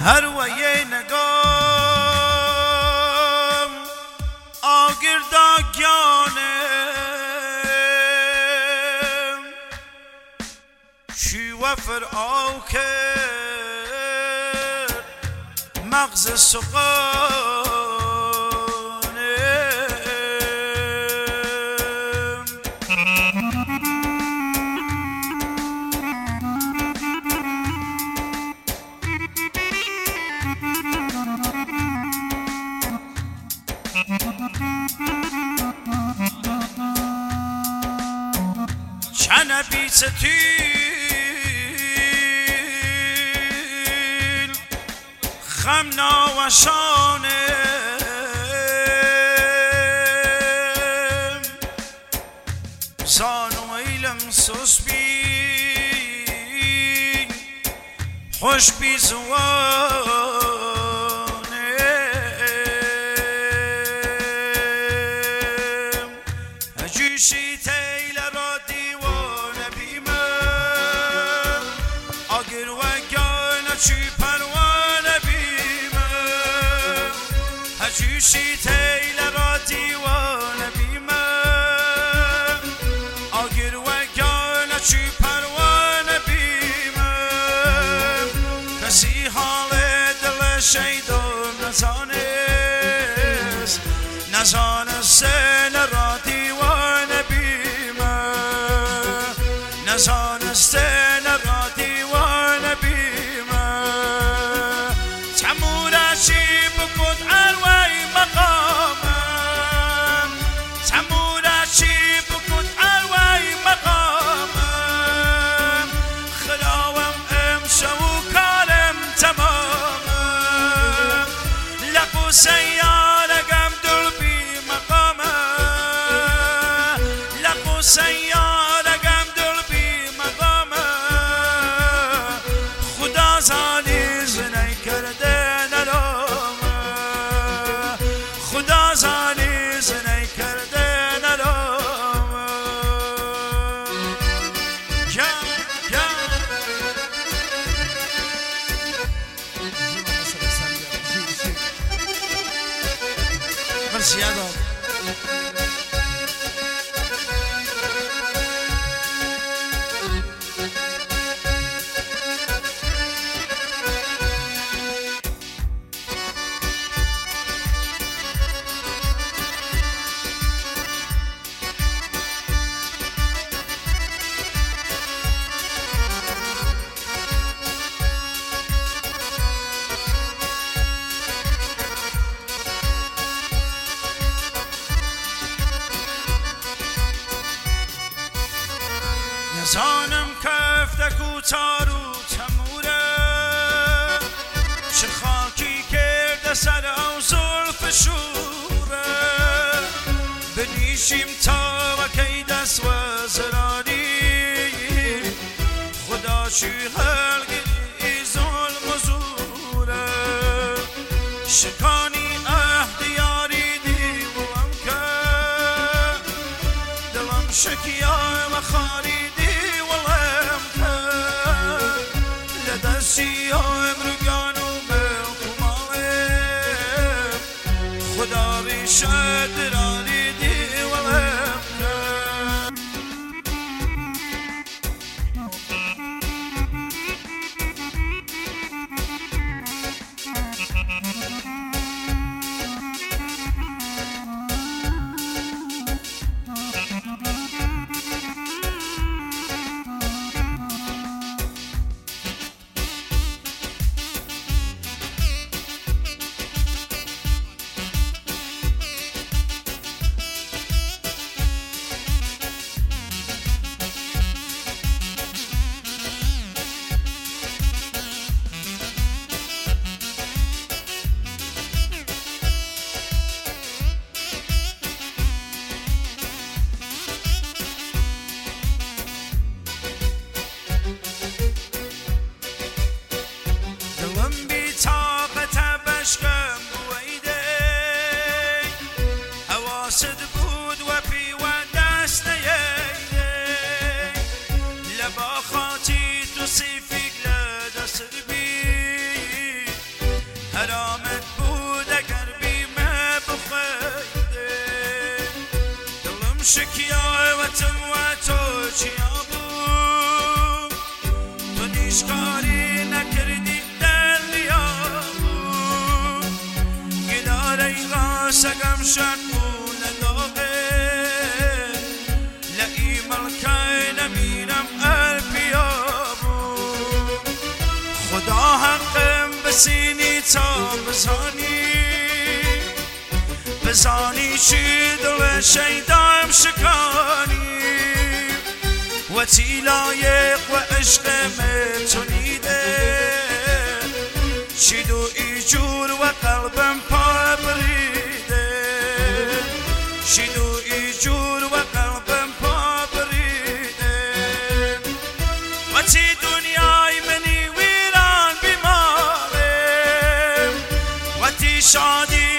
هر وی نگام آگرداگیانم شی و فرعو کرد مغز سقانم چنه بی ستیل خم ناوشانم زانو ایلم سوس بی خوش بی زوانم هجوشی تیل را دیوانه بیمم آگر و گانه چی پروانه بیمم هجوشی تیل را دیوانه بیمم آگر و گانه چی پروانه بیمم کسی حال دل شیدم نزانست نزانست را دیوانه بیمم نزانست را دیوانه بیمم تمورا چی بکد اروی مقامم تمورا چی بکد اروی مقامم خلاوم امشو کارم تمامم لقو سیارگم دل بی مقامم لقو سیارگم دل بی مقامم خدا زانی زنی کرده نرامم خدا زانی زنی کرده نرامم یا مرسی آدم نزانم کفتک و تارو تموره چه خاکی کرده سر او زلف شوره بنیشیم تا وکی دست و زراری خدا چی خلقی ظلم و زوره شکانی اهدیاری دیوام کرد دلم شکیا و خاریدی امرگان و ملکمالم خدا بیشد رانی دیوالم شکیای وطن و تو چیا بود تو نیش کاری نکردی دلیا بود گداره غاسقم شکون داغه لئی ملکای نمیرم البیا بود خدا حقم بسینی تا بزانی چی دل شیدم شکانی و تی لایق و عشق متونیده چی دو ایجور و قلبم پا بریده چی دو ایجور و قلبم پا بریده و تی دنیای منی ویران بیماره و تی شادی